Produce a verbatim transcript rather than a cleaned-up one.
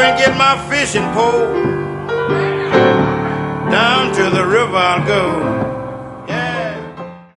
and get my fishing pole. Down to the river I'll go.